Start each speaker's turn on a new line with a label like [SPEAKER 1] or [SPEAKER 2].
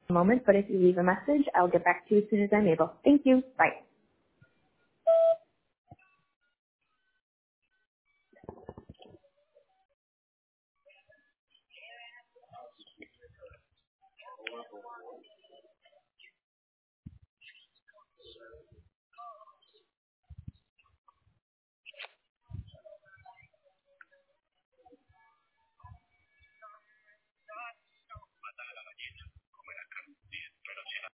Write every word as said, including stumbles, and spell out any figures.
[SPEAKER 1] a moment, but if you leave a message, I'll get back to you as soon as I'm able. Thank you. Bye.